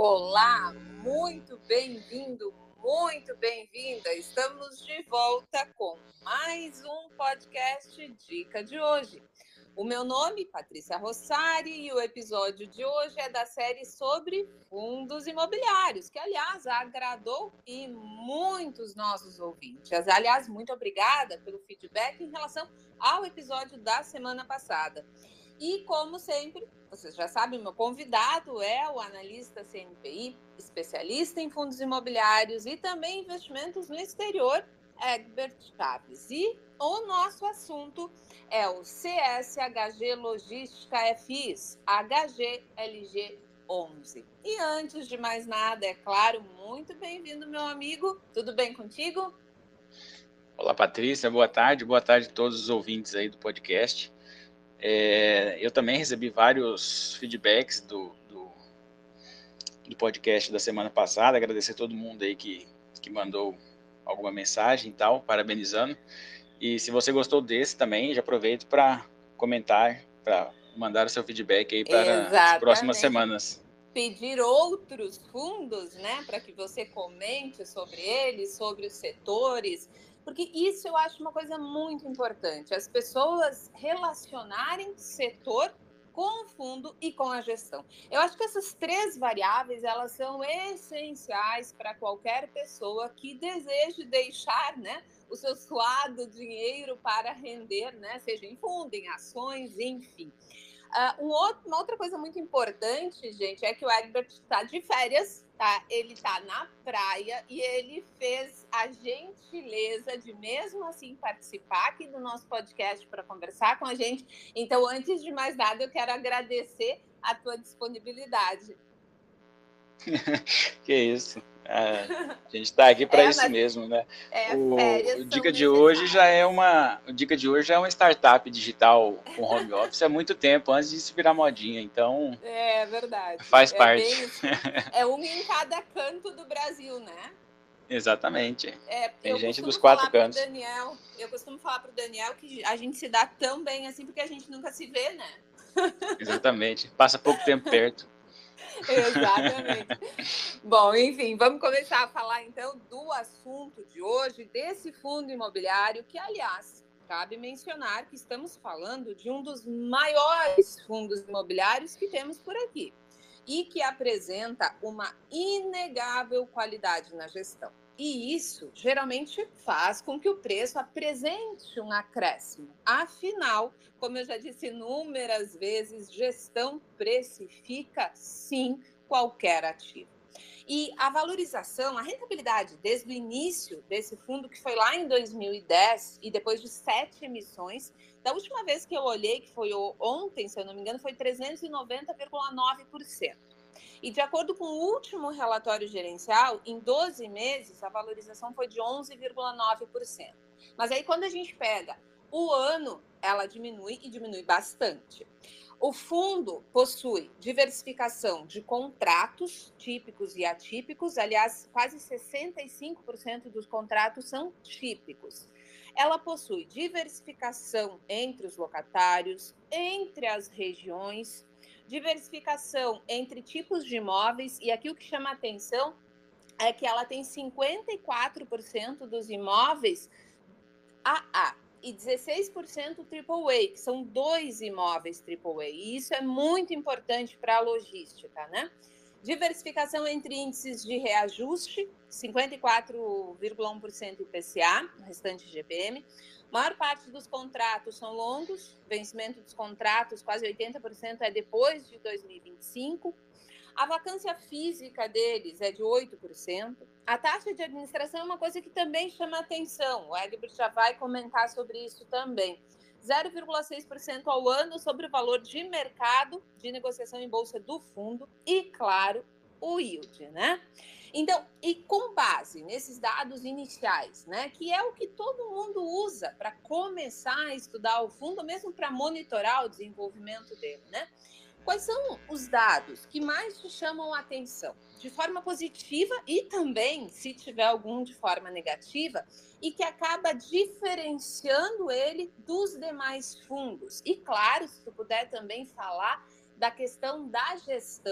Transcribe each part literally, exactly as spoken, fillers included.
Olá, muito bem-vindo, muito bem-vinda. Estamos de volta com mais um podcast Dica de Hoje. O meu nome é Patrícia Rossari e o episódio de hoje é da série sobre fundos imobiliários, que, aliás, agradou e muitos nossos ouvintes. Aliás, muito obrigada pelo feedback em relação ao episódio da semana passada. E, como sempre, vocês já sabem, meu convidado é o analista C N P I, especialista em fundos imobiliários e também investimentos no exterior, Egbert Chaves. E o nosso assunto é o C S H G Logística F Is, H G L G onze. E antes de mais nada, é claro, muito bem-vindo, meu amigo. Tudo bem contigo? Olá, Patrícia. Boa tarde. Boa tarde a todos os ouvintes aí do podcast. É, eu também recebi vários feedbacks do, do, do podcast da semana passada. Agradecer a todo mundo aí que, que mandou alguma mensagem e tal, parabenizando. E se você gostou desse também, já aproveito para comentar, para mandar o seu feedback aí para Exatamente. As próximas semanas. Pedir outros fundos, né, para que você comente sobre eles, sobre os setores, porque isso eu acho uma coisa muito importante, as pessoas relacionarem setor com o fundo e com a gestão. Eu acho que essas três variáveis, elas são essenciais para qualquer pessoa que deseje deixar, né, o seu suado dinheiro para render, né, seja em fundo, em ações, enfim. Uh, um outro, uma outra coisa muito importante, gente, é que o Egbert está de férias, tá? Ele está na praia e ele fez a gentileza de, mesmo assim, participar aqui do nosso podcast para conversar com a gente. Então, antes de mais nada, eu quero agradecer a tua disponibilidade. Que isso. Ah, a gente está aqui para é, isso mesmo, né? É, o, férias o dica de hoje já é uma, o dica de hoje já é uma startup digital com home office há muito tempo antes de se virar modinha, então. É verdade. Faz é parte. Bem isso. É um em cada canto do Brasil, né? Exatamente. É, Tem gente dos quatro cantos. Daniel, eu costumo falar para o Daniel que a gente se dá tão bem assim porque a gente nunca se vê, né? Exatamente. Passa pouco tempo perto. Exatamente. Bom, enfim, vamos começar a falar então do assunto de hoje, desse fundo imobiliário, que, aliás, cabe mencionar que estamos falando de um dos maiores fundos imobiliários que temos por aqui e que apresenta uma inegável qualidade na gestão. E isso geralmente faz com que o preço apresente um acréscimo. Afinal, como eu já disse inúmeras vezes, gestão precifica, sim, qualquer ativo. E a valorização, a rentabilidade desde o início desse fundo, que foi lá em dois mil e dez, e depois de sete emissões, da última vez que eu olhei, que foi ontem, se eu não me engano, foi trezentos e noventa vírgula nove por cento. E de acordo com o último relatório gerencial, em doze meses, a valorização foi de onze vírgula nove por cento. Mas aí, quando a gente pega o ano, ela diminui e diminui bastante. O fundo possui diversificação de contratos típicos e atípicos. Aliás, quase sessenta e cinco por cento dos contratos são típicos. Ela possui diversificação entre os locatários, entre as regiões, diversificação entre tipos de imóveis, e aqui o que chama a atenção é que ela tem cinquenta e quatro por cento dos imóveis A A e dezesseis por cento Triple A, que são dois imóveis Triple A, e isso é muito importante para a logística, né? Diversificação entre índices de reajuste, cinquenta e quatro vírgula um por cento I P C A, o restante G P M. A maior parte dos contratos são longos, vencimento dos contratos, quase oitenta por cento é depois de dois mil e vinte e cinco. A vacância física deles é de oito por cento. A taxa de administração é uma coisa que também chama atenção. O Egbert já vai comentar sobre isso também. zero vírgula seis por cento ao ano sobre o valor de mercado de negociação em bolsa do fundo e, claro, o yield, né? Então, e com base nesses dados iniciais, né, que é o que todo mundo usa para começar a estudar o fundo, mesmo para monitorar o desenvolvimento dele, né? Quais são os dados que mais te chamam a atenção, de forma positiva e também, se tiver algum de forma negativa, e que acaba diferenciando ele dos demais fundos? E, claro, se tu puder também falar da questão da gestão,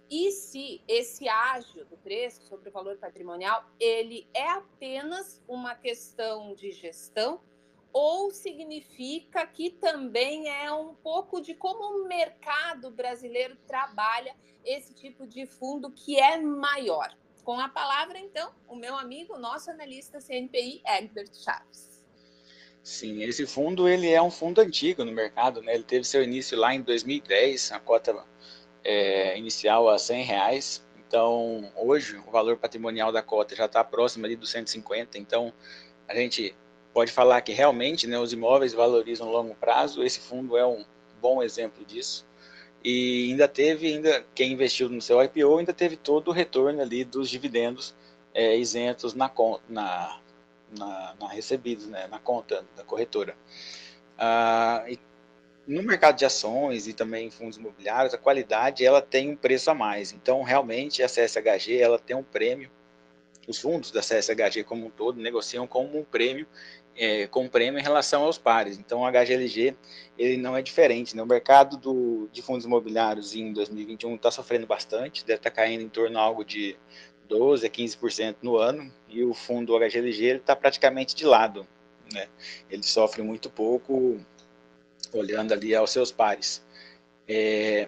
e se esse ágio do preço sobre o valor patrimonial, ele é apenas uma questão de gestão ou significa que também é um pouco de como o mercado brasileiro trabalha esse tipo de fundo que é maior? Com a palavra, então, o meu amigo, nosso analista C N P I, Egbert Chaves. Sim, esse fundo ele é um fundo antigo no mercado, né? Ele teve seu início lá em dois mil e dez, a cota é, inicial a cem reais. Então, hoje, o valor patrimonial da cota já está próximo ali dos cento e cinquenta. Então, a gente pode falar que realmente, né, os imóveis valorizam a longo prazo. Esse fundo é um bom exemplo disso. E ainda teve, ainda quem investiu no seu I P O, ainda teve todo o retorno ali dos dividendos é, isentos na, na, na, na recebidos, né, na conta da corretora. Ah, e no mercado de ações e também em fundos imobiliários, a qualidade ela tem um preço a mais. Então, realmente, a C S H G ela tem um prêmio. Os fundos da C S H G como um todo negociam como um prêmio, é, com um prêmio em relação aos pares. Então, o H G L G ele não é diferente, né? O mercado do, de fundos imobiliários em dois mil e vinte e um está sofrendo bastante, deve estar tá caindo em torno de algo de doze a quinze por cento no ano, e o fundo H G L G está praticamente de lado, né? Ele sofre muito pouco olhando ali aos seus pares. É,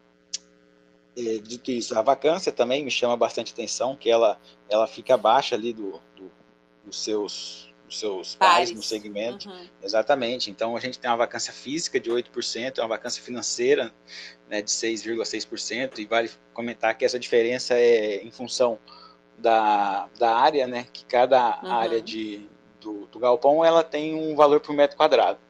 é, dito isso, a vacância também me chama bastante atenção, que ela, ela fica abaixo ali do, do, dos, seus, dos seus pares no Pares. segmento. Uhum. Exatamente. Então, a gente tem uma vacância física de oito por cento, uma vacância financeira, né, de seis vírgula seis por cento, e vale comentar que essa diferença é em função da, da área, né, que cada Uhum. área de, do, do galpão ela tem um valor por metro quadrado.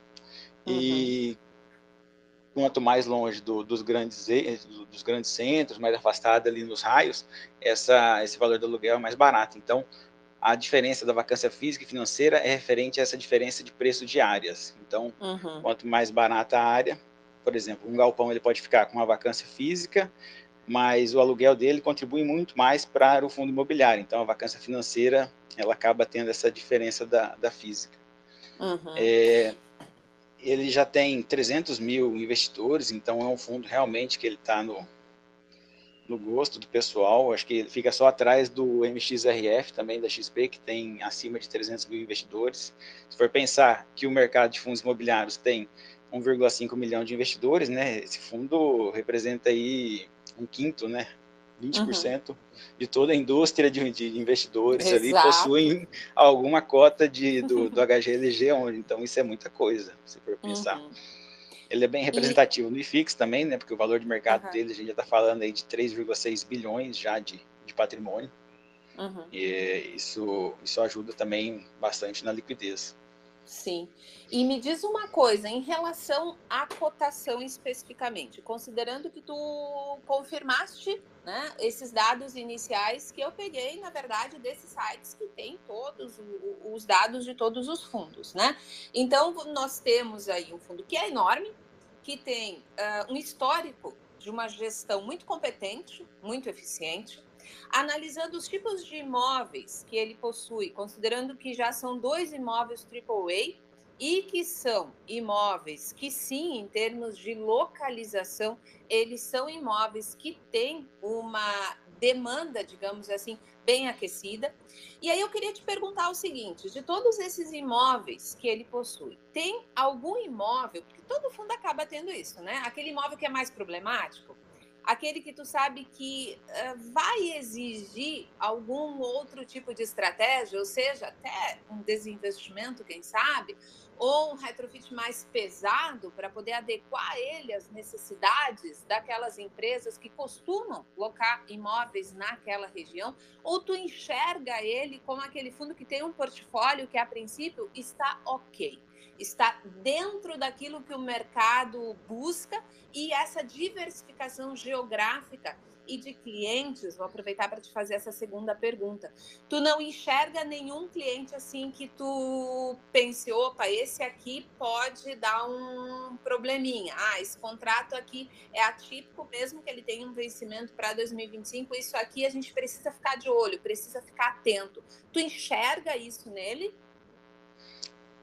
E uhum. quanto mais longe do, dos, grandes, dos grandes centros, mais afastado ali nos raios, essa, esse valor do aluguel é mais barato. Então, a diferença da vacância física e financeira é referente a essa diferença de preço de áreas. Então, Uhum. quanto mais barata a área, por exemplo, um galpão ele pode ficar com uma vacância física, mas o aluguel dele contribui muito mais para o fundo imobiliário. Então, a vacância financeira ela acaba tendo essa diferença da, da física. Uhum. É, ele já tem trezentos mil investidores, então é um fundo realmente que ele está no, no gosto do pessoal. Acho que ele fica só atrás do M X R F, também da X P, que tem acima de trezentos mil investidores. Se for pensar que o mercado de fundos imobiliários tem um vírgula cinco milhão de investidores, né, esse fundo representa aí um quinto, né, vinte por cento uhum. de toda a indústria de, de investidores. Exato. Ali possuem alguma cota de, do, do H G L G, então isso é muita coisa, se for pensar. Uhum. Ele é bem representativo e... no I F I X também, né, porque o valor de mercado uhum. dele, a gente já está falando aí de três vírgula seis bilhões já de, de patrimônio. Uhum. E isso, isso ajuda também bastante na liquidez. Sim. E me diz uma coisa, em relação à cotação especificamente, considerando que tu confirmaste, né, esses dados iniciais que eu peguei, na verdade, desses sites que tem todos os dados de todos os fundos, né? Então, nós temos aí um fundo que é enorme, que tem uh, um histórico de uma gestão muito competente, muito eficiente, analisando os tipos de imóveis que ele possui, considerando que já são dois imóveis triplo A e que são imóveis que, sim, em termos de localização, eles são imóveis que têm uma demanda, digamos assim, bem aquecida. E aí eu queria te perguntar o seguinte, de todos esses imóveis que ele possui, tem algum imóvel, porque todo fundo acaba tendo isso, né? Aquele imóvel que é mais problemático, aquele que tu sabe que uh, vai exigir algum outro tipo de estratégia, ou seja, até um desinvestimento, quem sabe, ou um retrofit mais pesado para poder adequar ele às necessidades daquelas empresas que costumam locar imóveis naquela região, ou tu enxerga ele como aquele fundo que tem um portfólio que, a princípio, está ok, está dentro daquilo que o mercado busca e essa diversificação geográfica e de clientes, vou aproveitar para te fazer essa segunda pergunta. Tu não enxerga nenhum cliente assim que tu pense, opa, esse aqui pode dar um probleminha. Ah, esse contrato aqui é atípico, mesmo que ele tenha um vencimento para dois mil e vinte e cinco, isso aqui a gente precisa ficar de olho, precisa ficar atento. Tu enxerga isso nele?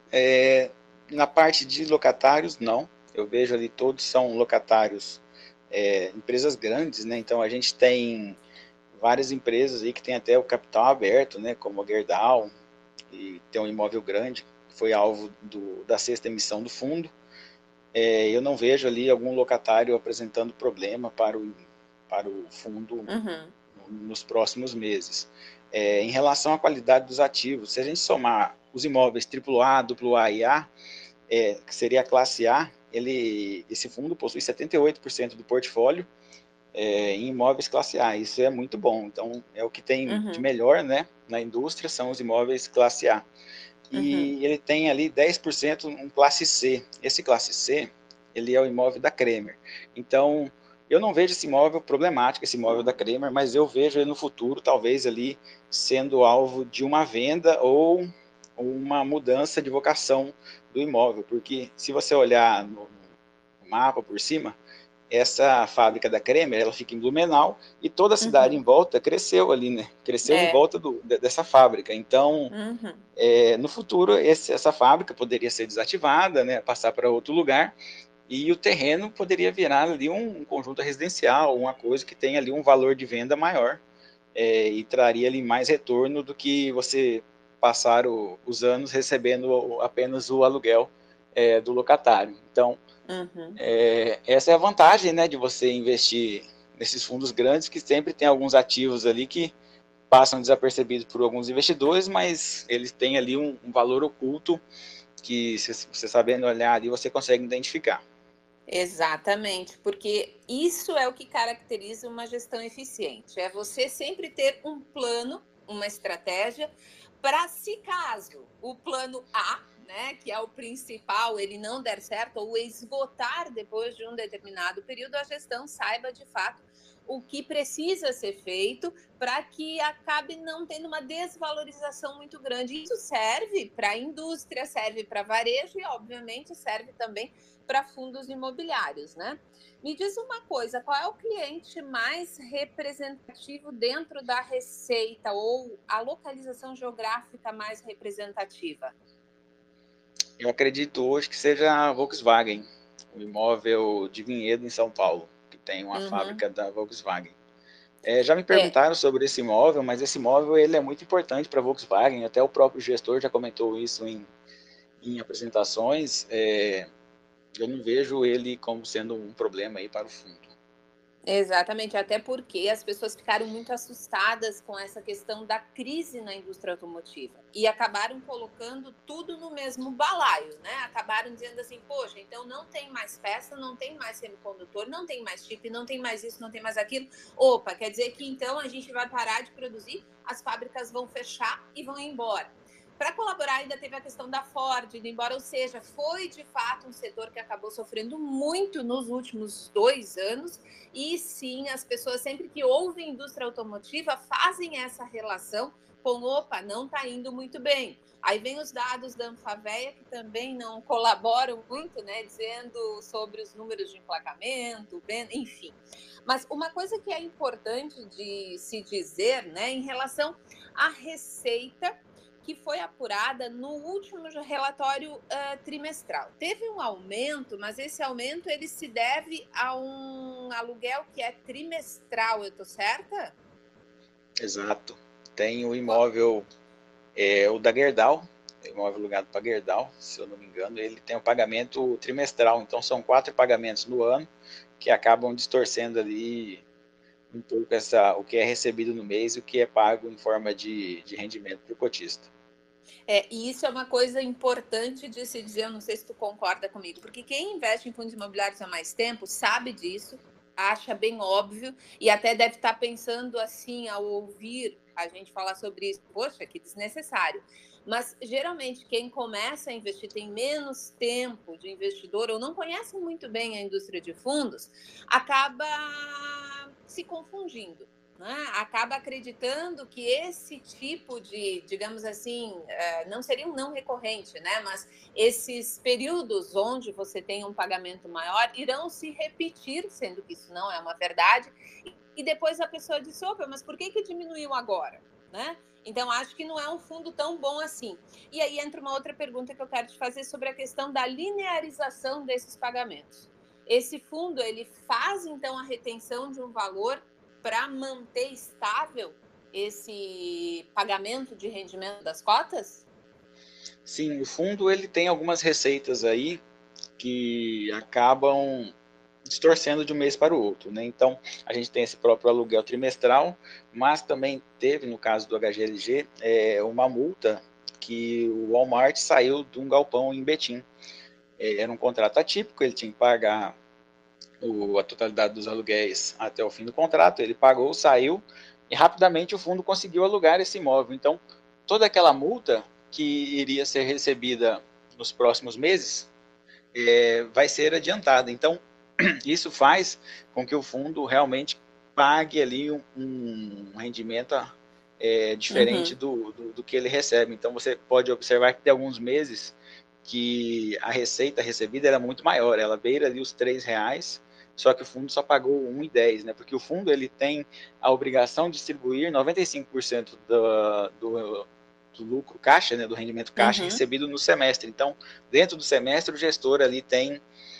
É, na parte de locatários, não. Eu vejo ali todos são locatários é, empresas grandes, né? Então a gente tem várias empresas aí que tem até o capital aberto, né? Como a Gerdau, e tem um imóvel grande, que foi alvo do, da sexta emissão do fundo. É, eu não vejo ali algum locatário apresentando problema para o, para o fundo Uhum. nos próximos meses. É, em relação à qualidade dos ativos, se a gente somar os imóveis triplo A, duplo A e A, é, que seria a classe A, ele, esse fundo possui setenta e oito por cento do portfólio é, em imóveis classe A. Isso é muito bom. Então, é o que tem de Uhum. melhor, né, na indústria, são os imóveis classe A. Uhum. E ele tem ali dez por cento em classe C. Esse classe C, ele é o imóvel da Kremer. Então, eu não vejo esse imóvel problemático, esse imóvel da Kremer, mas eu vejo ele no futuro, talvez ali, sendo alvo de uma venda ou uma mudança de vocação do imóvel. Porque se você olhar no mapa por cima, essa fábrica da Kremer, ela fica em Blumenau e toda a cidade Uhum. em volta cresceu ali, né? Cresceu em É. volta do, dessa fábrica. Então, Uhum. é, no futuro, esse, essa fábrica poderia ser desativada, né? Passar para outro lugar e o terreno poderia virar ali um, um conjunto residencial, uma coisa que tem ali um valor de venda maior é, e traria ali mais retorno do que você passar o, os anos recebendo apenas o aluguel é, do locatário. Então, Uhum. é, essa é a vantagem, né, de você investir nesses fundos grandes, que sempre tem alguns ativos ali que passam desapercebidos por alguns investidores, mas eles têm ali um, um valor oculto que, se você sabendo olhar ali, você consegue identificar. Exatamente, porque isso é o que caracteriza uma gestão eficiente. É você sempre ter um plano, uma estratégia, para se caso o plano A, né, que é o principal, ele não der certo ou esgotar depois de um determinado período, a gestão saiba de fato o que precisa ser feito para que acabe não tendo uma desvalorização muito grande. Isso serve para a indústria, serve para varejo e, obviamente, serve também para fundos imobiliários, né? Me diz uma coisa, qual é o cliente mais representativo dentro da receita ou a localização geográfica mais representativa? Eu acredito hoje que seja a Volkswagen, o imóvel de Vinhedo, em São Paulo, que tem uma Uhum. fábrica da Volkswagen. É, já me É, perguntaram sobre esse imóvel, mas esse imóvel ele é muito importante para a Volkswagen, até o próprio gestor já comentou isso em, em apresentações. É, eu não vejo ele como sendo um problema aí para o fundo. exatamente, até porque as pessoas ficaram muito assustadas com essa questão da crise na indústria automotiva e acabaram colocando tudo no mesmo balaio, né? Acabaram dizendo assim, poxa, então não tem mais peça, não tem mais semicondutor, não tem mais chip, não tem mais isso, não tem mais aquilo. Opa, quer dizer que então a gente vai parar de produzir, as fábricas vão fechar e vão embora. Para colaborar, ainda teve a questão da Ford, indo embora, ou seja, foi de fato um setor que acabou sofrendo muito nos últimos dois anos. E sim, as pessoas, sempre que ouvem indústria automotiva, fazem essa relação com, opa, não está indo muito bem. Aí vem os dados da Anfavea, que também não colaboram muito, né, dizendo sobre os números de emplacamento, enfim. Mas uma coisa que é importante de se dizer, né, em relação à receita que foi apurada no último relatório uh, trimestral. Teve um aumento, mas esse aumento ele se deve a um aluguel que é trimestral, eu estou certa? Exato. Tem o imóvel, é, o da Gerdau, o imóvel alugado para Gerdau, se eu não me engano, ele tem o pagamento trimestral, então são quatro pagamentos no ano que acabam distorcendo ali um pouco essa, o que é recebido no mês e o que é pago em forma de, de rendimento para o cotista. É, e isso é uma coisa importante de se dizer, eu não sei se tu concorda comigo, porque quem investe em fundos imobiliários há mais tempo sabe disso, acha bem óbvio e até deve estar pensando assim ao ouvir a gente falar sobre isso, poxa, que desnecessário. Mas geralmente quem começa a investir tem menos tempo de investidor ou não conhece muito bem a indústria de fundos, acaba se confundindo. Né? Acaba acreditando que esse tipo de, digamos assim, não seria um não recorrente, né? Mas esses períodos onde você tem um pagamento maior irão se repetir, sendo que isso não é uma verdade, e depois a pessoa diz, opa, mas por que, que diminuiu agora? Né? Então, acho que não é um fundo tão bom assim. E aí entra uma outra pergunta que eu quero te fazer sobre a questão da linearização desses pagamentos. esse fundo ele faz então a retenção de um valor para manter estável esse pagamento de rendimento das cotas? Sim, o fundo ele tem algumas receitas aí que acabam distorcendo de um mês para o outro, né? Então, a gente tem esse próprio aluguel trimestral, mas também teve, no caso do H G L G, é, uma multa que o Walmart saiu de um galpão em Betim. É, era um contrato atípico, ele tinha que pagar o, a totalidade dos aluguéis até o fim do contrato, ele pagou, saiu, e rapidamente o fundo conseguiu alugar esse imóvel. Então, toda aquela multa que iria ser recebida nos próximos meses é, vai ser adiantada. Então, isso faz com que o fundo realmente pague ali um, um rendimento é, diferente Uhum. do, do, do que ele recebe. Então, você pode observar que tem alguns meses que a receita recebida era muito maior, ela beira ali os três reais, só que o fundo só pagou um real e dez centavos, né? Porque o fundo ele tem a obrigação de distribuir noventa e cinco por cento do, do, do lucro caixa, né, do rendimento caixa Uhum. recebido no semestre. Então, dentro do semestre, o gestor ali tem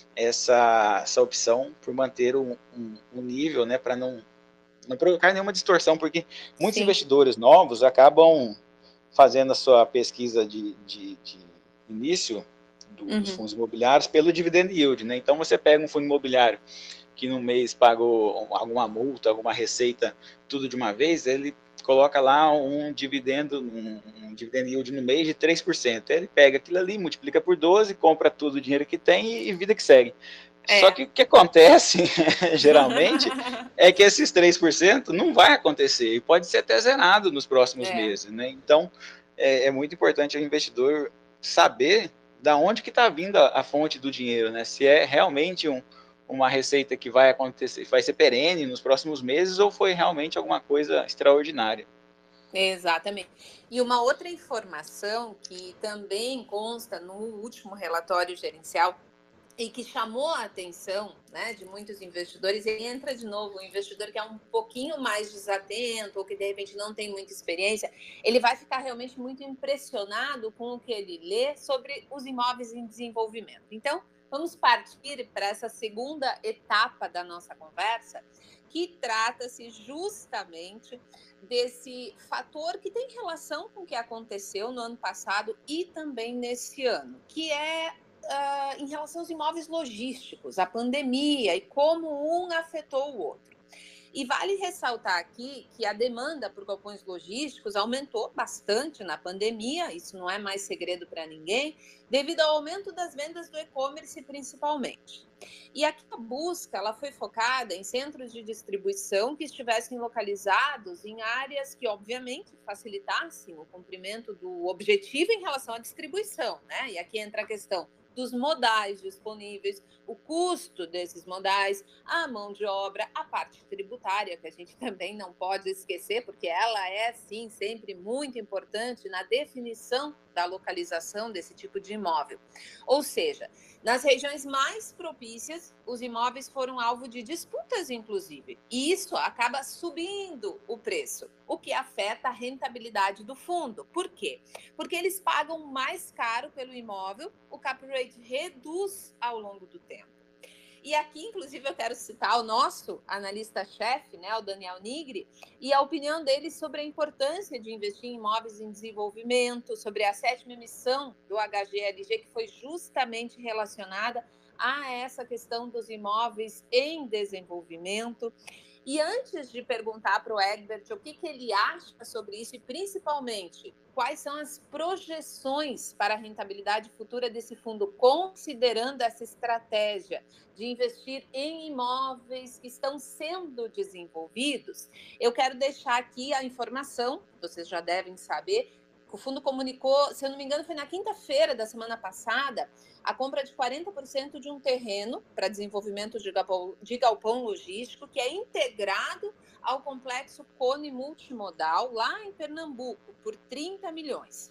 essa, essa opção por manter um, um, um nível, né, para não, não provocar nenhuma distorção, porque muitos Sim. investidores novos acabam fazendo a sua pesquisa de, de, de início do, dos Uhum. fundos imobiliários pelo dividend yield, né? Então você pega um fundo imobiliário que no mês pagou alguma multa, alguma receita, tudo de uma vez, ele coloca lá um dividendo, um, um dividend yield no mês de três por cento. Ele pega aquilo ali, multiplica por doze, compra tudo o dinheiro que tem e, e vida que segue. Só É. que o que acontece, geralmente, é que esses três por cento não vai acontecer e pode ser até zerado nos próximos É. meses, né? Então, é, é muito importante o investidor saber da onde que está vindo a, a fonte do dinheiro, né? Se é realmente um, uma receita que vai acontecer, vai ser perene nos próximos meses ou foi realmente alguma coisa extraordinária. Exatamente. E uma outra informação que também consta no último relatório gerencial e que chamou a atenção, né, de muitos investidores, ele entra de novo, o investidor que é um pouquinho mais desatento ou que de repente não tem muita experiência, ele vai ficar realmente muito impressionado com o que ele lê sobre os imóveis em desenvolvimento. Então, vamos partir para essa segunda etapa da nossa conversa, que trata-se justamente desse fator que tem relação com o que aconteceu no ano passado e também nesse ano, que é uh, em relação aos imóveis logísticos, a pandemia e como um afetou o outro. E vale ressaltar aqui que a demanda por galpões logísticos aumentou bastante na pandemia, isso não é mais segredo para ninguém, devido ao aumento das vendas do e-commerce principalmente. E aqui a busca ela foi focada em centros de distribuição que estivessem localizados em áreas que, obviamente, facilitassem o cumprimento do objetivo em relação à distribuição, né? E aqui entra a questão dos modais disponíveis, o custo desses modais, a mão de obra, a parte tributária, que a gente também não pode esquecer, porque ela é, sim, sempre muito importante na definição da localização desse tipo de imóvel. Ou seja, nas regiões mais propícias, os imóveis foram alvo de disputas, inclusive, e isso acaba subindo o preço, o que afeta a rentabilidade do fundo. Por quê? Porque eles pagam mais caro pelo imóvel, o cap rate reduz ao longo do tempo. E aqui, inclusive, eu quero citar o nosso analista-chefe, né, o Daniel Nigri, e a opinião dele sobre a importância de investir em imóveis em desenvolvimento, sobre a sétima emissão do H G L G, que foi justamente relacionada a essa questão dos imóveis em desenvolvimento. E antes de perguntar para o Egbert o que, que ele acha sobre isso e, principalmente, quais são as projeções para a rentabilidade futura desse fundo, considerando essa estratégia de investir em imóveis que estão sendo desenvolvidos, eu quero deixar aqui a informação, vocês já devem saber, o fundo comunicou, se eu não me engano, foi na quinta-feira da semana passada, a compra de quarenta por cento de um terreno para desenvolvimento de galpão, de galpão logístico, que é integrado ao complexo Cone Multimodal, lá em Pernambuco, por trinta milhões.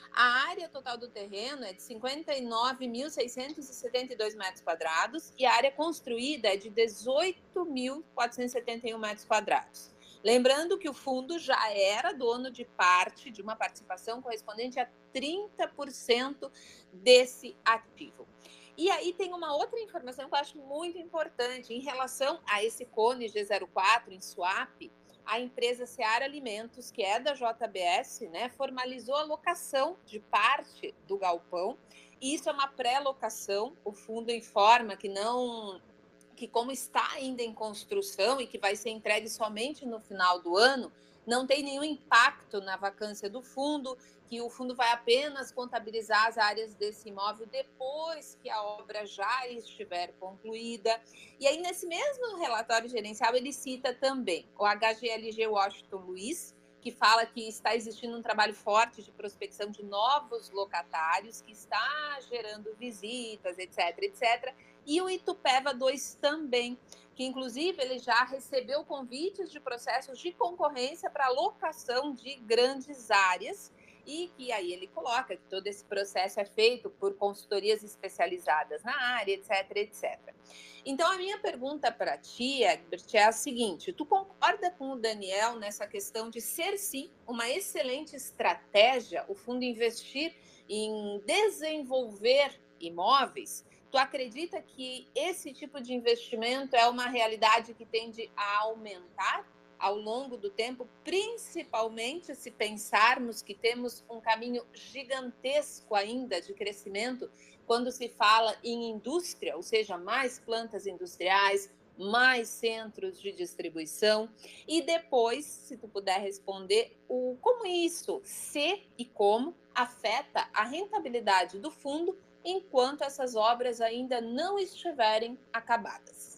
A área total do terreno é de cinquenta e nove mil seiscentos e setenta e dois metros quadrados e a área construída é de dezoito mil quatrocentos e setenta e um metros quadrados. Lembrando que o fundo já era dono de parte, de uma participação correspondente a trinta por cento desse ativo. E aí tem uma outra informação que eu acho muito importante, em relação a esse cone G zero quatro em swap, a empresa Seara Alimentos, que é da J B S, né, formalizou a locação de parte do galpão. Isso é uma pré-locação, o fundo informa que não, que como está ainda em construção e que vai ser entregue somente no final do ano, não tem nenhum impacto na vacância do fundo, que o fundo vai apenas contabilizar as áreas desse imóvel depois que a obra já estiver concluída. E aí, nesse mesmo relatório gerencial, ele cita também o H G L G Washington Luiz, que fala que está existindo um trabalho forte de prospecção de novos locatários, que está gerando visitas, etc, etcétera. E o Itupeva dois também, que inclusive ele já recebeu convites de processos de concorrência para locação de grandes áreas, e que aí ele coloca que todo esse processo é feito por consultorias especializadas na área, etc, etcétera. Então, a minha pergunta para ti, Egbert, é a seguinte: tu concorda com o Daniel nessa questão de ser, sim, uma excelente estratégia o fundo investir em desenvolver imóveis? Tu acredita que esse tipo de investimento é uma realidade que tende a aumentar ao longo do tempo, principalmente se pensarmos que temos um caminho gigantesco ainda de crescimento quando se fala em indústria, ou seja, mais plantas industriais, mais centros de distribuição? E depois, se tu puder responder, o, como isso, se e como afeta a rentabilidade do fundo enquanto essas obras ainda não estiverem acabadas.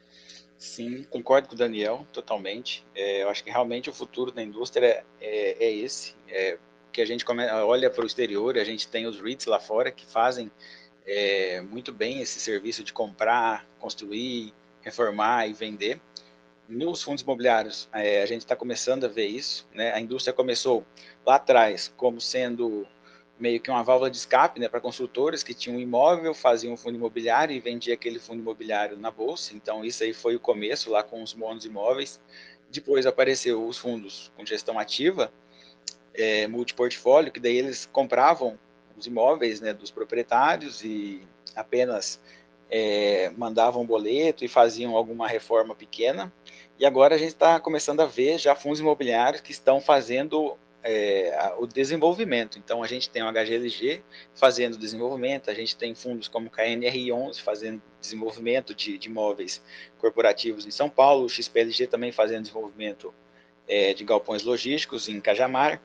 Sim, concordo com o Daniel totalmente. É, eu acho que realmente o futuro da indústria é, é esse, é, que a gente come, olha para o exterior, a gente tem os REITs lá fora que fazem é, muito bem esse serviço de comprar, construir, reformar e vender. Nos fundos imobiliários, é, a gente está começando a ver isso, né? A indústria começou lá atrás como sendo meio que uma válvula de escape, né, para construtores que tinham um imóvel, faziam um fundo imobiliário e vendia aquele fundo imobiliário na bolsa. Então, isso aí foi o começo, lá com os bons imóveis. Depois apareceu os fundos com gestão ativa, é, multiportfólio, que daí eles compravam os imóveis, né, dos proprietários e apenas é, mandavam um boleto e faziam alguma reforma pequena. E agora a gente está começando a ver já fundos imobiliários que estão fazendo é, o desenvolvimento. Então a gente tem o H G L G fazendo desenvolvimento, a gente tem fundos como o K N R onze fazendo desenvolvimento de, de imóveis corporativos em São Paulo, o X P L G também fazendo desenvolvimento é, de galpões logísticos em Cajamar.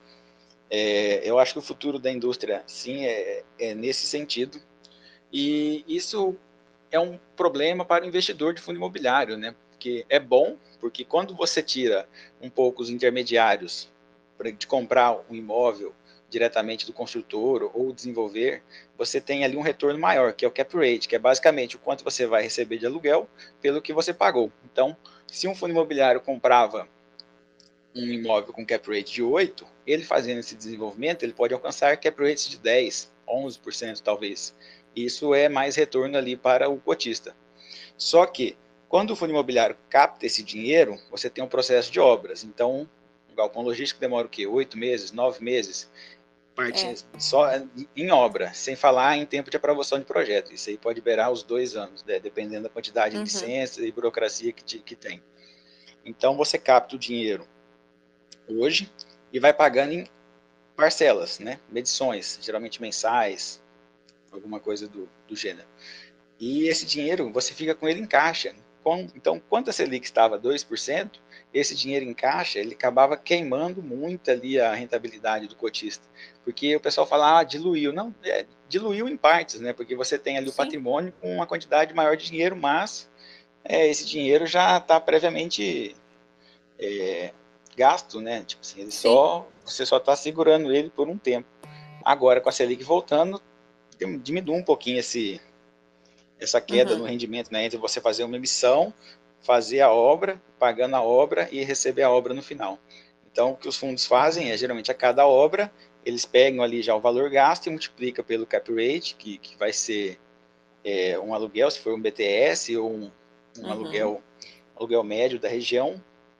É, eu acho que o futuro da indústria, sim, é, é nesse sentido. E isso é um problema para o investidor de fundo imobiliário, né? Porque é bom, porque quando você tira um pouco os intermediários de comprar um imóvel diretamente do construtor ou desenvolver, você tem ali um retorno maior, que é o cap rate, que é basicamente o quanto você vai receber de aluguel pelo que você pagou. Então, se um fundo imobiliário comprava um imóvel com cap rate de oito, ele fazendo esse desenvolvimento, ele pode alcançar cap rates de dez, onze por cento talvez. Isso é mais retorno ali para o cotista. Só que, quando o fundo imobiliário capta esse dinheiro, você tem um processo de obras. Então, o galpão logístico demora o quê? Oito meses, nove meses? Parte é. Só em obra, sem falar em tempo de aprovação de projeto. Isso aí pode beirar os dois anos, né? Dependendo da quantidade uhum. de licenças e burocracia que, que tem. Então, você capta o dinheiro hoje e vai pagando em parcelas, né? Medições, geralmente mensais, alguma coisa do, do gênero. E esse dinheiro, você fica com ele em caixa. Então, quando a Selic estava dois por cento, esse dinheiro em caixa, ele acabava queimando muito ali a rentabilidade do cotista. Porque o pessoal fala, ah, diluiu. Não, é, diluiu em partes, né? Porque você tem ali Sim. o patrimônio com uma quantidade maior de dinheiro, mas é, esse dinheiro já está previamente é, gasto, né? Tipo assim, ele só, você só está segurando ele por um tempo. Agora, com a Selic voltando, diminui um pouquinho esse, essa queda uhum. no rendimento, né? Entre você fazer uma emissão, fazer a obra, pagando a obra e receber a obra no final. Então, o que os fundos fazem é, geralmente, a cada obra, eles pegam ali já o valor gasto e multiplicam pelo cap rate, que, que vai ser é, um aluguel, se for um B T S ou um, um uhum. aluguel, aluguel médio da região,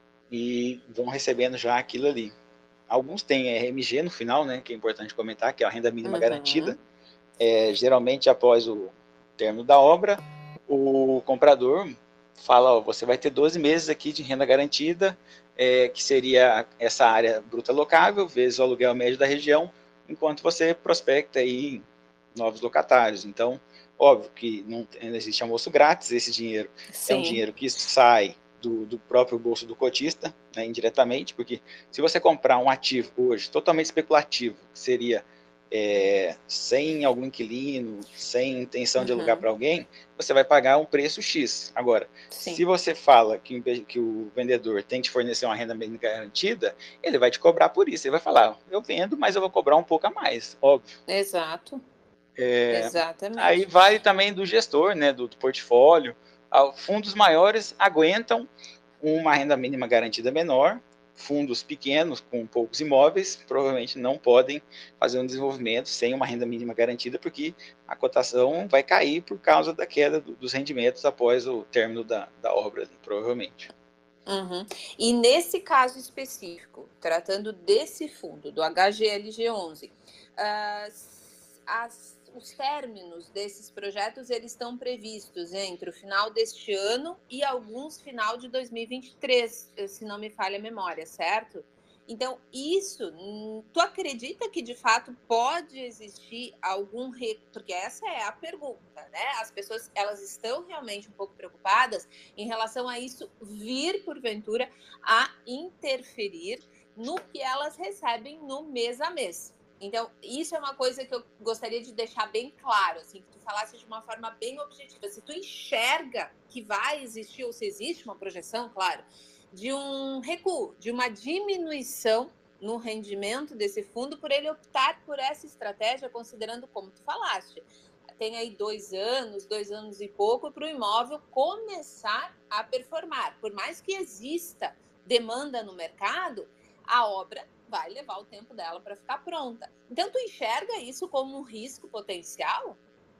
e vão recebendo já aquilo ali. Alguns têm R M G no final, né, que é importante comentar, que é a renda mínima uhum. garantida. É, geralmente, após o, término da obra, o comprador fala, ó, você vai ter doze meses aqui de renda garantida, é, que seria essa área bruta locável, vezes o aluguel médio da região, enquanto você prospecta aí novos locatários. Então, óbvio que não, não existe almoço grátis, esse dinheiro Sim. é um dinheiro que sai do, do próprio bolso do cotista, né, indiretamente, porque se você comprar um ativo hoje totalmente especulativo, que seria é, sem algum inquilino, sem intenção uhum. de alugar para alguém, você vai pagar um preço X. Agora, Sim. se você fala que, que o vendedor tem que te fornecer uma renda mínima garantida, ele vai te cobrar por isso. Ele vai falar, eu vendo, mas eu vou cobrar um pouco a mais, óbvio. Exato. É, Exatamente. Aí vale também do gestor, né, do, do portfólio. Fundos maiores aguentam uma renda mínima garantida menor. Fundos pequenos, com poucos imóveis, provavelmente não podem fazer um desenvolvimento sem uma renda mínima garantida, porque a cotação vai cair por causa da queda do, dos rendimentos após o término da, da obra, provavelmente. Uhum. E nesse caso específico, tratando desse fundo, do H G L G onze, as, as, os términos desses projetos eles estão previstos entre o final deste ano e alguns final de dois mil e vinte e três, se não me falha a memória, certo? Então, isso, tu acredita que de fato pode existir algum recurso? Porque essa é a pergunta, né? As pessoas, elas estão realmente um pouco preocupadas em relação a isso vir, porventura, a interferir no que elas recebem no mês a mês. Então, isso é uma coisa que eu gostaria de deixar bem claro, assim, que tu falasse de uma forma bem objetiva. Se tu enxerga que vai existir, ou se existe uma projeção, claro, de um recuo, de uma diminuição no rendimento desse fundo, por ele optar por essa estratégia, considerando, como tu falaste, tem aí dois anos, dois anos e pouco, para o imóvel começar a performar. Por mais que exista demanda no mercado, a obra vai levar o tempo dela para ficar pronta. Então, tu enxerga isso como um risco potencial?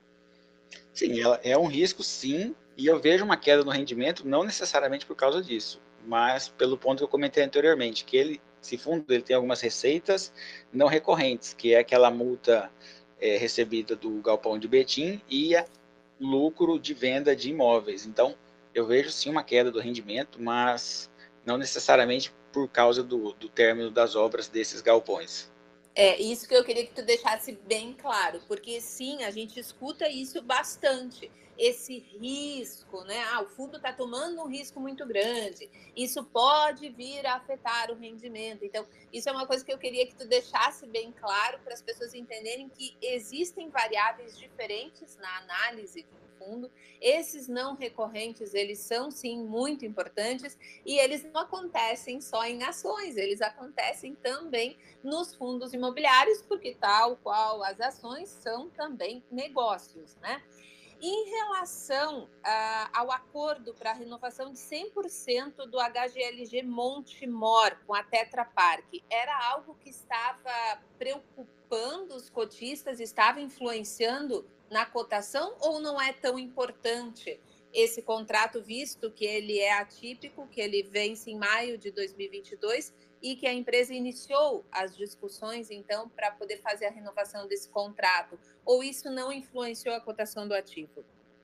Sim, ela é um risco, sim, e eu vejo uma queda no rendimento, não necessariamente por causa disso, mas pelo ponto que eu comentei anteriormente, que ele, esse fundo ele tem algumas receitas não recorrentes, que é aquela multa é, recebida do galpão de Betim e a lucro de venda de imóveis. Então, eu vejo sim uma queda do rendimento, mas não necessariamente por causa do, do término das obras desses galpões. É isso que eu queria que tu deixasse bem claro, porque sim, a gente escuta isso bastante, esse risco, né? Ah, o fundo está tomando um risco muito grande, isso pode vir a afetar o rendimento. Então, isso é uma coisa que eu queria que tu deixasse bem claro para as pessoas entenderem que existem variáveis diferentes na análise de um fundo. Esses não recorrentes, eles são sim muito importantes e eles não acontecem só em ações, eles acontecem também nos fundos imobiliários, porque tal qual as ações são também negócios, né? Em relação uh, ao acordo para a renovação de cem por cento do H G L G Montemor com a Tetra Pak, era algo que estava preocupando os cotistas, estava influenciando na cotação ou não é tão importante esse contrato, visto que ele é atípico, que ele vence em maio de dois mil e vinte e dois e que a empresa iniciou as discussões, então, para poder fazer a renovação desse contrato? Ou isso não influenciou a cotação do ativo?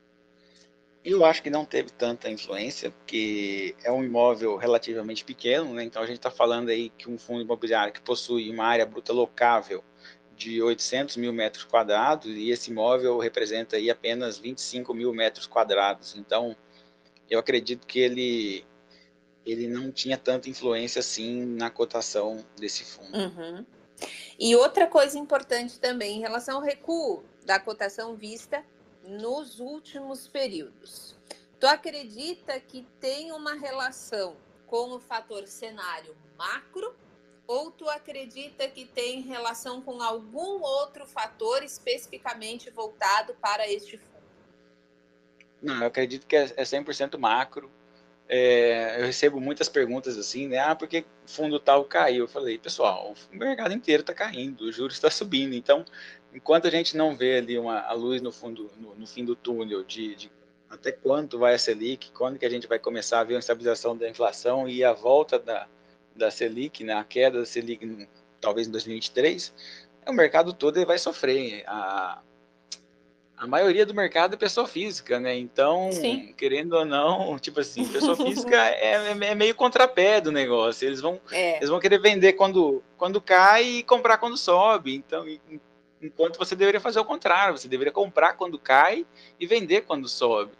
Eu acho que não teve tanta influência, porque é um imóvel relativamente pequeno, né? Então a gente está falando aí que um fundo imobiliário que possui uma área bruta locável de oitocentos mil metros quadrados, e esse imóvel representa aí apenas vinte e cinco mil metros quadrados. Então, eu acredito que ele, ele não tinha tanta influência assim na cotação desse fundo. Uhum. E outra coisa importante também, em relação ao recuo da cotação vista nos últimos períodos. Tu acredita que tem uma relação com o fator cenário macro ou tu acredita que tem relação com algum outro fator especificamente voltado para este fundo? Não, eu acredito que é cem por cento macro. É, eu recebo muitas perguntas assim, né? Ah, por que o fundo tal caiu? Eu falei, pessoal, o mercado inteiro está caindo, o juros está subindo. Então, enquanto a gente não vê ali uma, a luz no, fundo, no, no fim do túnel de, de até quanto vai a Selic, quando que a gente vai começar a ver uma estabilização da inflação e a volta da, da Selic, né? A queda da Selic talvez em dois mil e vinte e três, o mercado todo ele vai sofrer. A, a maioria do mercado é pessoa física, né? Então, Sim. querendo ou não, tipo assim, pessoa física é, é meio contrapé do negócio. Eles vão, É. eles vão querer vender quando, quando cai e comprar quando sobe. Então, enquanto você deveria fazer o contrário, você deveria comprar quando cai e vender quando sobe.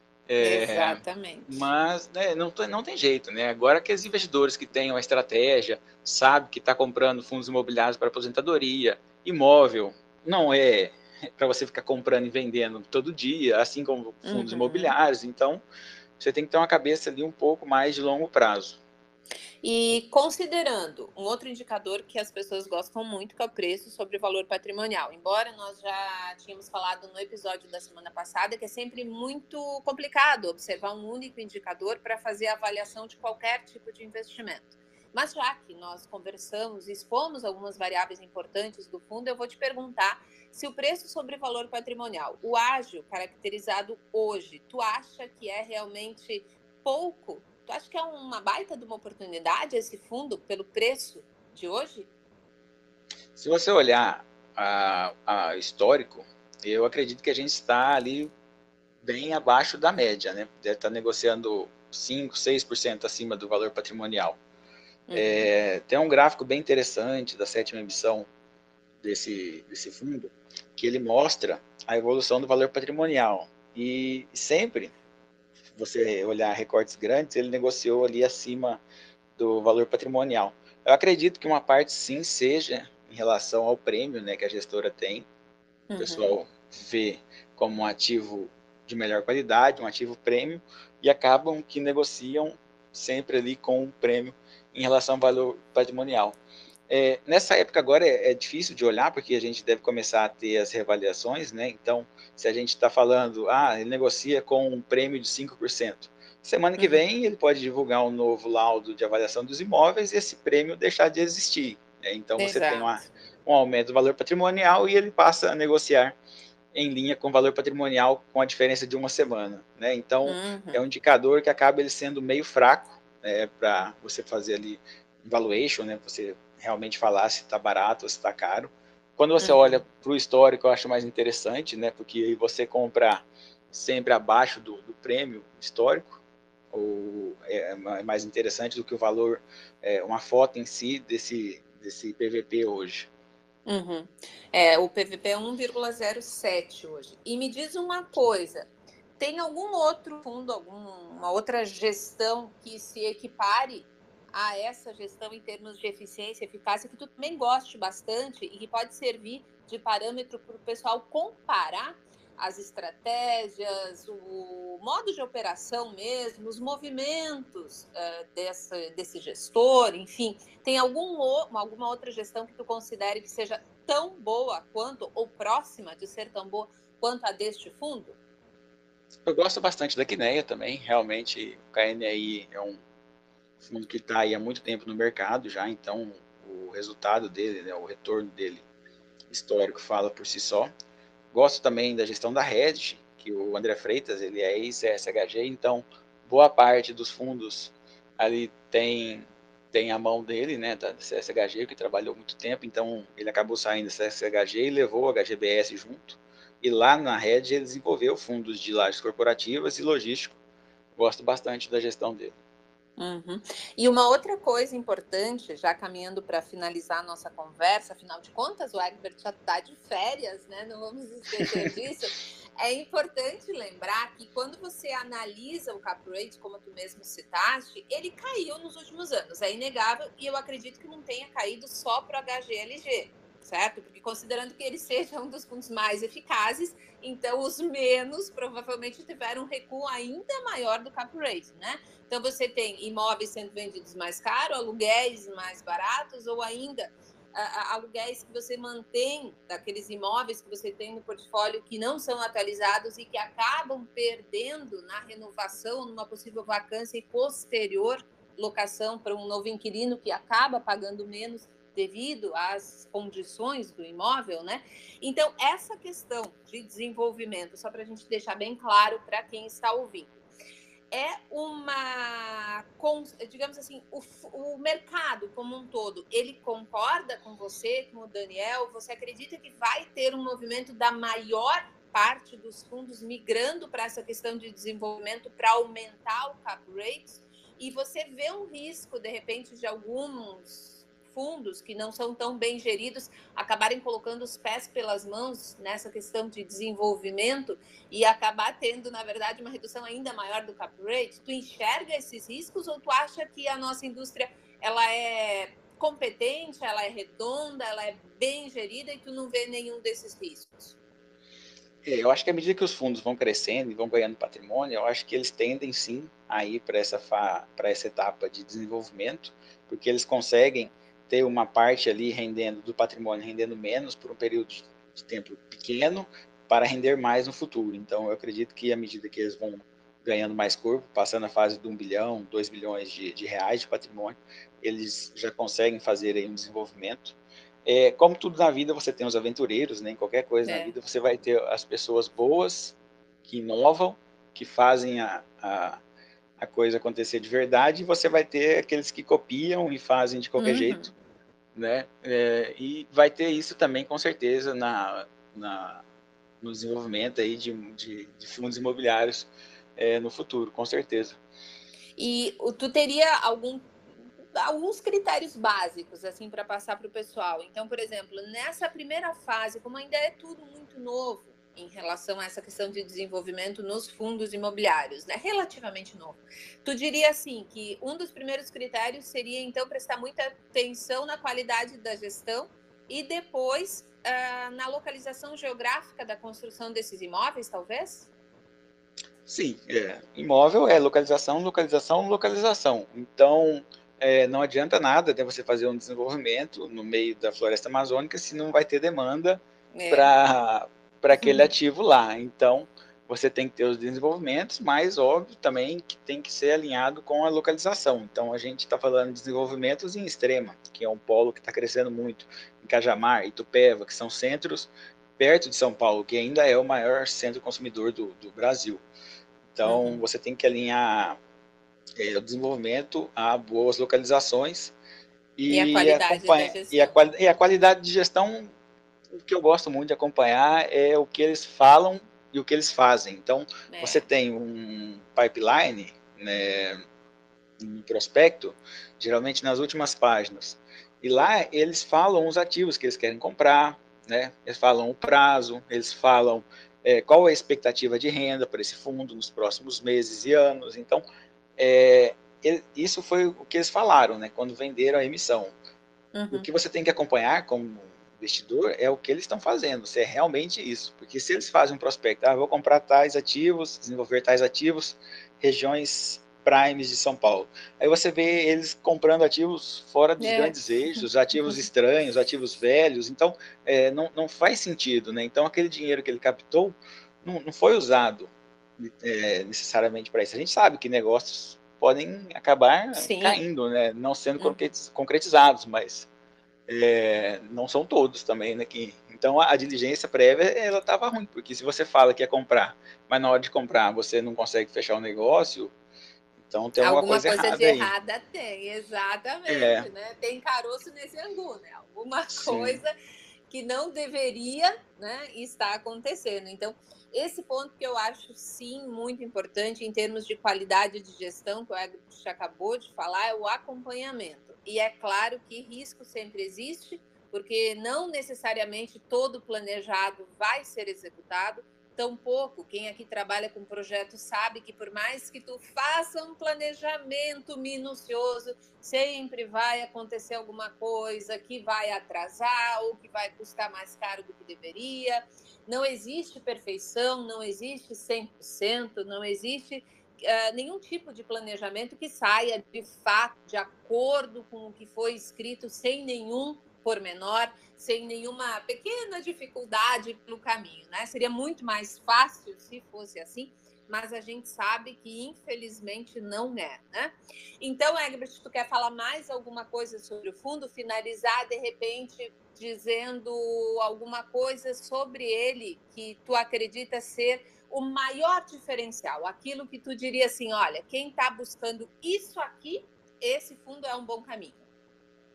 É, Exatamente. mas né, não, não tem jeito, né? Agora que os investidores que têm uma estratégia, sabe que está comprando fundos imobiliários para aposentadoria, imóvel, não é para você ficar comprando e vendendo todo dia, assim como fundos Uhum. imobiliários. Então, você tem que ter uma cabeça ali um pouco mais de longo prazo. E considerando um outro indicador que as pessoas gostam muito, que é o preço sobre o valor patrimonial. Embora nós já tínhamos falado no episódio da semana passada que é sempre muito complicado observar um único indicador para fazer a avaliação de qualquer tipo de investimento. Mas já que nós conversamos e expomos algumas variáveis importantes do fundo, eu vou te perguntar se o preço sobre valor patrimonial, o ágio caracterizado hoje, tu acha que é realmente pouco? Tu acha que é uma baita de uma oportunidade esse fundo pelo preço de hoje? Se você olhar a, a histórico, eu acredito que a gente está ali bem abaixo da média, né? Deve estar negociando cinco, seis por cento acima do valor patrimonial. Uhum. É, tem um gráfico bem interessante da sétima emissão desse, desse fundo, que ele mostra a evolução do valor patrimonial. E sempre, se você olhar recortes grandes, ele negociou ali acima do valor patrimonial. Eu acredito que uma parte sim seja em relação ao prêmio, né, que a gestora tem. O Uhum. pessoal vê como um ativo de melhor qualidade, um ativo prêmio, e acabam que negociam sempre ali com um prêmio em relação ao valor patrimonial. É, nessa época agora é, é difícil de olhar, porque a gente deve começar a ter as reavaliações, né? Então, se a gente está falando, ah, ele negocia com um prêmio de cinco por cento. Semana que Uhum. vem ele pode divulgar um novo laudo de avaliação dos imóveis e esse prêmio deixar de existir. Né? Então, você tem uma, Exato. um aumento do valor patrimonial e ele passa a negociar em linha com o valor patrimonial com a diferença de uma semana. Né? Então, é um Uhum. indicador que acaba ele sendo meio fraco, né, para você fazer ali valuation, né, você realmente falar se está barato ou se está caro. Quando você Uhum. olha para o histórico, eu acho mais interessante, né, porque você compra sempre abaixo do, do prêmio histórico, ou é mais interessante do que o valor, é, uma foto em si desse, desse P V P hoje. Uhum. É, o P V P é um vírgula zero sete hoje. E me diz uma coisa, tem algum outro fundo, alguma outra gestão que se equipare a essa gestão em termos de eficiência e eficácia que tu também goste bastante e que pode servir de parâmetro para o pessoal comparar as estratégias, o modo de operação mesmo, os movimentos uh, desse, desse gestor, enfim. Tem algum, alguma outra gestão que tu considere que seja tão boa quanto, ou próxima de ser tão boa quanto a deste fundo? Eu gosto bastante da Quineia também, realmente o K N I é um fundo que está aí há muito tempo no mercado já, então o resultado dele, né, o retorno dele histórico fala por si só. Gosto também da gestão da Rede, que o André Freitas, ele é ex-C S H G, então boa parte dos fundos ali tem, tem a mão dele, né, da C S H G, que trabalhou muito tempo, então ele acabou saindo da C S H G e levou o H G B S junto, e lá na Rede ele desenvolveu fundos de lajes corporativas e logístico. Gosto bastante da gestão dele. Uhum. E uma outra coisa importante, já caminhando para finalizar a nossa conversa, afinal de contas, o Egbert já está de férias, né? Não vamos esquecer disso. É importante lembrar que quando você analisa o cap rate, como tu mesmo citaste, ele caiu nos últimos anos, é inegável, e eu acredito que não tenha caído só para o H G L G, certo? Porque considerando que ele seja um dos fundos mais eficazes, então os menos provavelmente tiveram um recuo ainda maior do cap rate, né? Então, você tem imóveis sendo vendidos mais caro, aluguéis mais baratos, ou ainda uh, aluguéis que você mantém daqueles imóveis que você tem no portfólio que não são atualizados e que acabam perdendo na renovação, numa possível vacância e posterior locação para um novo inquilino que acaba pagando menos devido às condições do imóvel, né? Então, essa questão de desenvolvimento, só para a gente deixar bem claro para quem está ouvindo, é uma, digamos assim, o, o mercado como um todo, ele concorda com você, com o Daniel? Você acredita que vai ter um movimento da maior parte dos fundos migrando para essa questão de desenvolvimento para aumentar o cap rate, e você vê um risco, de repente, de alguns fundos que não são tão bem geridos acabarem colocando os pés pelas mãos nessa questão de desenvolvimento e acabar tendo, na verdade, uma redução ainda maior do cap rate? Tu enxerga esses riscos ou tu acha que a nossa indústria ela é competente, ela é redonda, ela é bem gerida e tu não vê nenhum desses riscos? É, eu acho que à medida que os fundos vão crescendo e vão ganhando patrimônio, eu acho que eles tendem sim a ir para essa, para essa etapa de desenvolvimento, porque eles conseguem ter uma parte ali rendendo do patrimônio, rendendo menos por um período de tempo pequeno, para render mais no futuro. Então, eu acredito que à medida que eles vão ganhando mais corpo, passando a fase de um bilhão, dois bilhões de, de reais de patrimônio, eles já conseguem fazer aí um desenvolvimento. É, como tudo na vida, você tem os aventureiros, né? Em qualquer coisa é. na vida, você vai ter as pessoas boas, que inovam, que fazem a, a, a coisa acontecer de verdade, e você vai ter aqueles que copiam e fazem de qualquer uhum. jeito, né? É, e vai ter isso também, com certeza, na, na, no desenvolvimento aí de, de, de fundos imobiliários é, no futuro, com certeza. E tu teria algum alguns critérios básicos assim para passar para o pessoal? Então, por exemplo, nessa primeira fase, como ainda é tudo muito novo em relação a essa questão de desenvolvimento nos fundos imobiliários, né? Relativamente novo. Tu diria assim que um dos primeiros critérios seria então prestar muita atenção na qualidade da gestão e depois uh, na localização geográfica da construção desses imóveis, talvez? Sim, é. Imóvel é localização, localização, localização. Então, é, não adianta nada de você fazer um desenvolvimento no meio da floresta amazônica se não vai ter demanda é. para aquele ativo lá. Então, você tem que ter os desenvolvimentos, mas, óbvio, também que tem que ser alinhado com a localização. Então, a gente está falando de desenvolvimentos em Extrema, que é um polo que está crescendo muito, em Cajamar, Itupeva, que são centros perto de São Paulo, que ainda é o maior centro consumidor do, do Brasil. Então, uhum. você tem que alinhar é, o desenvolvimento a boas localizações e, e a qualidade da gestão. E a, e a qualidade de gestão, o que eu gosto muito de acompanhar é o que eles falam e o que eles fazem. Então, é. você tem um pipeline, né, um prospecto, geralmente nas últimas páginas, e lá eles falam os ativos que eles querem comprar, né? Eles falam o prazo, eles falam é, qual é a expectativa de renda para esse fundo nos próximos meses e anos. Então, é, ele, isso foi o que eles falaram, né, quando venderam a emissão. Uhum. O que você tem que acompanhar como investidor é o que eles estão fazendo, se é realmente isso. Porque se eles fazem um prospecto, ah, vou comprar tais ativos, desenvolver tais ativos, regiões primes de São Paulo. Aí você vê eles comprando ativos fora dos é. grandes eixos, ativos estranhos, ativos velhos. Então, é, não, não faz sentido, né? Então, aquele dinheiro que ele captou não, não foi usado é, necessariamente para isso. A gente sabe que negócios podem acabar Sim. caindo, né? Não sendo hum. concretizados, mas é, não são todos também, né? Que, então, a, a diligência prévia, ela estava ruim, porque se você fala que ia comprar, mas na hora de comprar você não consegue fechar o negócio, então tem alguma, alguma coisa, coisa errada de aí. errada tem, exatamente, é. né? Tem caroço nesse angu, né? Alguma Sim. coisa que não deveria, né, estar acontecendo. Então, esse ponto que eu acho, sim, muito importante em termos de qualidade de gestão, que o Egbert acabou de falar, é o acompanhamento. E é claro que risco sempre existe, porque não necessariamente todo planejado vai ser executado. Tampouco, quem aqui trabalha com projetos sabe que por mais que tu faça um planejamento minucioso, sempre vai acontecer alguma coisa que vai atrasar ou que vai custar mais caro do que deveria. Não existe perfeição, não existe cem por cento, não existe uh, nenhum tipo de planejamento que saia de fato, de acordo com o que foi escrito, sem nenhum pormenor, sem nenhuma pequena dificuldade pelo caminho, né? Seria muito mais fácil se fosse assim, mas a gente sabe que infelizmente não é, né? Então, Egbert, tu quer falar mais alguma coisa sobre o fundo? Finalizar, de repente, dizendo alguma coisa sobre ele que tu acredita ser o maior diferencial, aquilo que tu diria assim, olha, quem está buscando isso aqui, esse fundo é um bom caminho.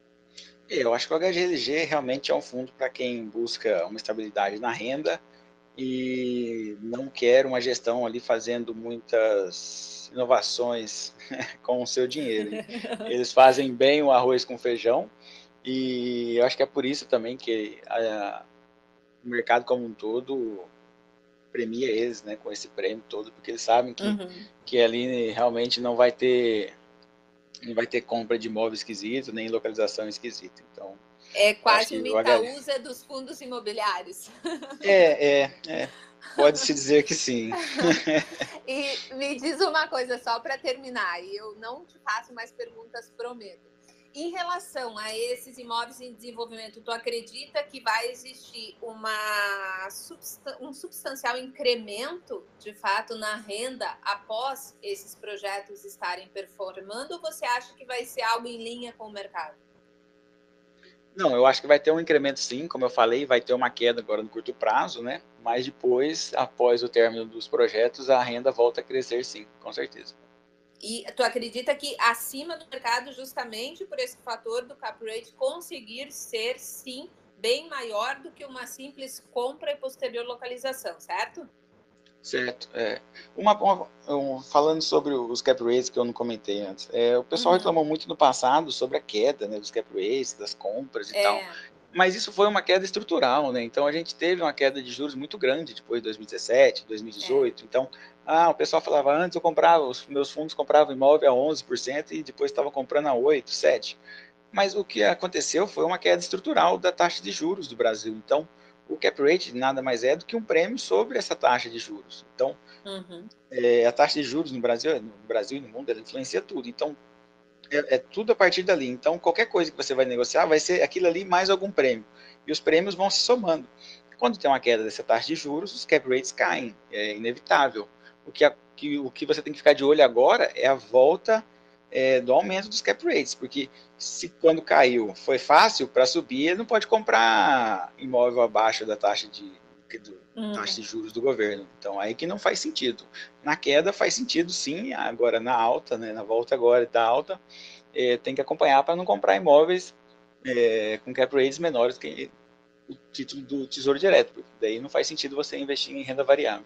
Eu acho que o H G L G realmente é um fundo para quem busca uma estabilidade na renda e não quer uma gestão ali fazendo muitas inovações com o seu dinheiro. Eles fazem bem o arroz com feijão, e eu acho que é por isso também que a, o mercado como um todo premia eles, né, com esse prêmio todo, porque eles sabem que, uhum. que ali realmente não vai ter não vai ter compra de imóvel esquisito, nem localização esquisita. Então, é quase o Itaúsa dos fundos imobiliários. É, é, é. Pode-se dizer que sim. E me diz uma coisa só para terminar, e eu não te faço mais perguntas, prometo. Em relação a esses imóveis em desenvolvimento, tu acredita que vai existir uma, um substancial incremento, de fato, na renda após esses projetos estarem performando, ou você acha que vai ser algo em linha com o mercado? Não, eu acho que vai ter um incremento sim, como eu falei, vai ter uma queda agora no curto prazo, né? Mas depois, após o término dos projetos, a renda volta a crescer sim, com certeza. E tu acredita que acima do mercado, justamente por esse fator do cap rate conseguir ser, sim, bem maior do que uma simples compra e posterior localização, certo? Certo. É. Uma, uma, um, falando sobre os cap rates que eu não comentei antes, é, o pessoal uhum. reclamou muito no passado sobre a queda, né, dos cap rates, das compras e é. tal. Mas isso foi uma queda estrutural, né? Então a gente teve uma queda de juros muito grande depois de dois mil e dezessete, dois mil e dezoito. É. Então, ah, o pessoal falava, antes eu comprava, os meus fundos compravam imóvel a onze por cento e depois estava comprando a oito por cento, sete por cento. Mas o que aconteceu foi uma queda estrutural da taxa de juros do Brasil. Então, o cap rate nada mais é do que um prêmio sobre essa taxa de juros. Então, uhum. é, a taxa de juros no Brasil, no Brasil e no mundo, ela influencia tudo. Então, é, é tudo a partir dali. Então, qualquer coisa que você vai negociar vai ser aquilo ali mais algum prêmio. E os prêmios vão se somando. Quando tem uma queda dessa taxa de juros, os cap rates caem. É inevitável. O que, a, que, o que você tem que ficar de olho agora é a volta é, do aumento dos cap rates. Porque se quando caiu foi fácil para subir, ele não pode comprar imóvel abaixo da taxa de, do, hum. taxa de juros do governo. Então, aí que não faz sentido. Na queda faz sentido, sim. Agora, na alta, né, na volta agora da alta, é, tem que acompanhar para não comprar imóveis é, com cap rates menores que o título do Tesouro Direto, porque daí não faz sentido você investir em renda variável.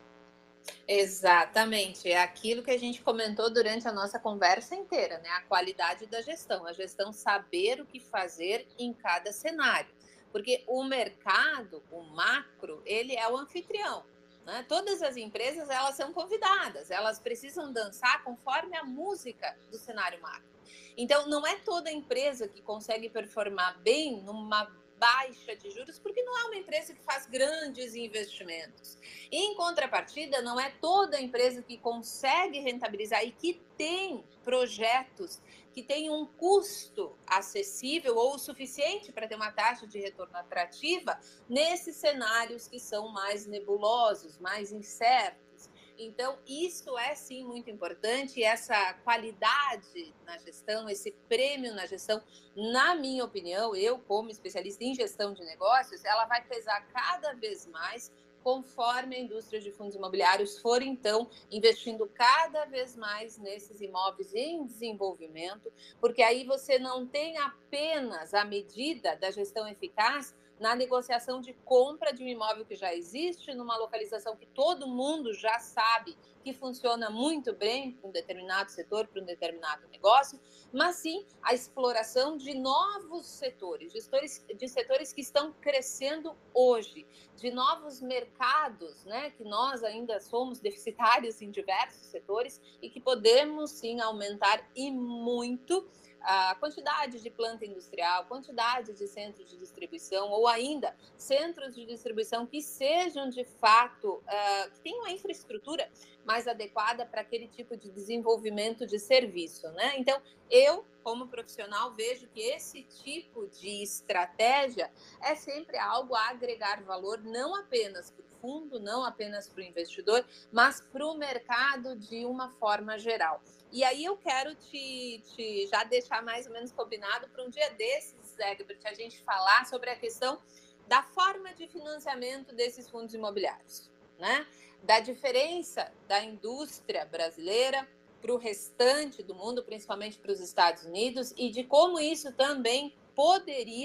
Exatamente, é aquilo que a gente comentou durante a nossa conversa inteira, né? A qualidade da gestão, a gestão saber o que fazer em cada cenário, porque o mercado, o macro, ele é o anfitrião, né? Todas as empresas, elas são convidadas, elas precisam dançar conforme a música do cenário macro. Então, não é toda empresa que consegue performar bem numa baixa de juros, porque não é uma empresa que faz grandes investimentos. E, em contrapartida, não é toda empresa que consegue rentabilizar e que tem projetos que têm um custo acessível ou o suficiente para ter uma taxa de retorno atrativa nesses cenários que são mais nebulosos, mais incertos. Então, isso é, sim, muito importante, essa qualidade na gestão, esse prêmio na gestão, na minha opinião, eu, como especialista em gestão de negócios, ela vai pesar cada vez mais conforme a indústria de fundos imobiliários for, então, investindo cada vez mais nesses imóveis em desenvolvimento, porque aí você não tem apenas a medida da gestão eficaz na negociação de compra de um imóvel que já existe, numa localização que todo mundo já sabe que funciona muito bem para um determinado setor, para um determinado negócio, mas sim a exploração de novos setores, de setores, de setores que estão crescendo hoje, de novos mercados, né, que nós ainda somos deficitários em diversos setores e que podemos sim aumentar e muito a quantidade de planta industrial, quantidade de centros de distribuição ou ainda centros de distribuição que sejam de fato, uh, que tenham uma infraestrutura mais adequada para aquele tipo de desenvolvimento de serviço, né? Então, eu, como profissional, vejo que esse tipo de estratégia é sempre algo a agregar valor, não apenas para o fundo, não apenas para o investidor, mas para o mercado de uma forma geral. E aí eu quero te, te já deixar mais ou menos combinado para um dia desses, Egbert, a gente falar sobre a questão da forma de financiamento desses fundos imobiliários, né? Da diferença da indústria brasileira para o restante do mundo, principalmente para os Estados Unidos, e de como isso também poderia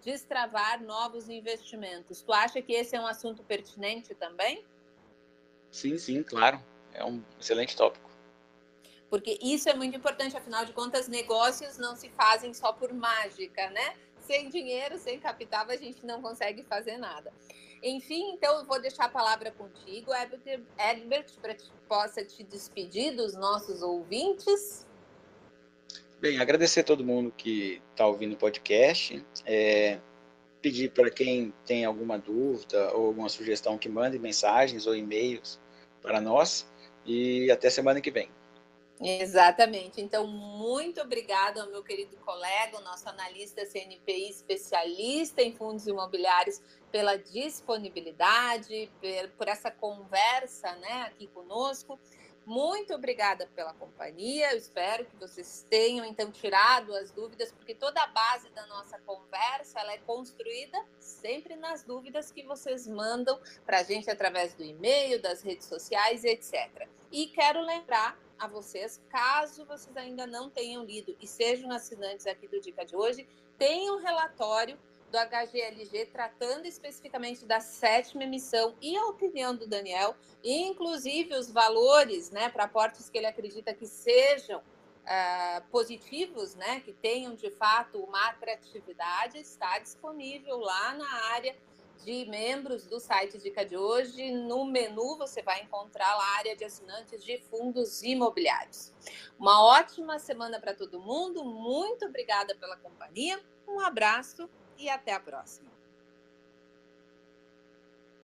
destravar novos investimentos. Tu acha que esse é um assunto pertinente também? Sim, sim, claro. É um excelente tópico. Porque isso é muito importante, afinal de contas, negócios não se fazem só por mágica, né? Sem dinheiro, sem capital, a gente não consegue fazer nada. Enfim, então eu vou deixar a palavra contigo, Herbert, para que possa te despedir dos nossos ouvintes. Bem, agradecer a todo mundo que está ouvindo o podcast. É, pedir para quem tem alguma dúvida ou alguma sugestão que mande mensagens ou e-mails para nós. E até semana que vem. Exatamente. Então, muito obrigada ao meu querido colega, o nosso analista C N P I, especialista em fundos imobiliários, pela disponibilidade, por essa conversa, né, aqui conosco. Muito obrigada pela companhia. Eu espero que vocês tenham, então, tirado as dúvidas, porque toda a base da nossa conversa ela é construída sempre nas dúvidas que vocês mandam para a gente através do e-mail, das redes sociais, etcétera. E quero lembrar a vocês, caso vocês ainda não tenham lido e sejam assinantes aqui do Dica de hoje, tem um relatório do H G L G tratando especificamente da sétima emissão e a opinião do Daniel, inclusive os valores, né, para aportes que ele acredita que sejam uh, positivos, né, que tenham de fato uma atratividade, está disponível lá na área de membros do site Dica de hoje. No menu você vai encontrar lá a área de assinantes de fundos imobiliários. Uma ótima semana para todo mundo, muito obrigada pela companhia, um abraço e até a próxima.